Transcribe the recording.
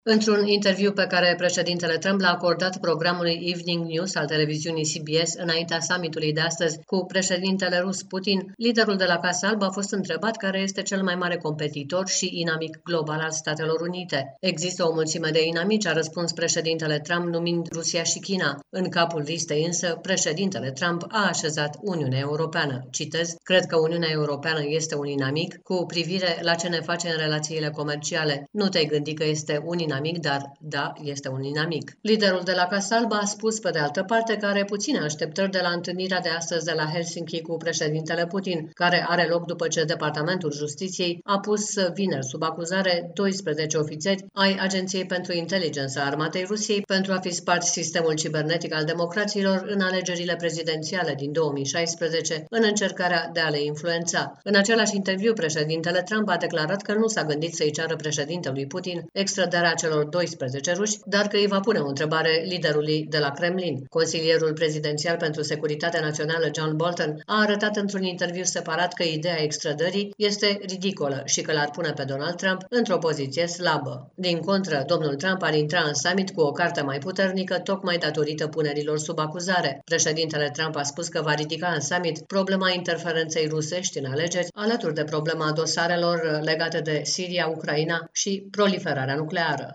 Într-un interviu pe care președintele Trump l-a acordat programului Evening News al televiziunii CBS înaintea summitului de astăzi cu președintele rus Putin, liderul de la Casa Albă a fost întrebat care este cel mai mare competitor și inamic global al Statelor Unite. Există o mulțime de inamici, a răspuns președintele Trump, numind Rusia și China. În capul listei însă, președintele Trump a așezat Uniunea Europeană. Citez: "Cred că Uniunea Europeană este un inamic cu privire la ce ne face în relațiile comerciale. Nu te-ai gândi că este un inamic, dar da, este un inamic." Liderul de la Casa Albă a spus, pe de altă parte, că are puține așteptări de la întâlnirea de astăzi de la Helsinki cu președintele Putin, care are loc după ce Departamentul Justiției a pus vineri sub acuzare 12 ofițeri ai Agenției pentru Inteligență a Armatei Rusiei pentru a fi spart sistemul cibernetic al democraților în alegerile prezidențiale din 2016, în încercarea de a le influența. În același interviu, președintele Trump a declarat că nu s-a gândit să-i ceară președintelui Putin extrădarea celor 12 ruși, dar că îi va pune o întrebare liderului de la Kremlin. Consilierul prezidențial pentru securitatea națională John Bolton a arătat într-un interviu separat că ideea extrădării este ridicolă și că l-ar pune pe Donald Trump într-o poziție slabă. Din contră, domnul Trump ar intra în summit cu o carte mai puternică tocmai datorită punerilor sub acuzare. Președintele Trump a spus că va ridica în summit problema interferenței rusești în alegeri, alături de problema dosarelor legate de Siria, Ucraina și proliferarea nucleară.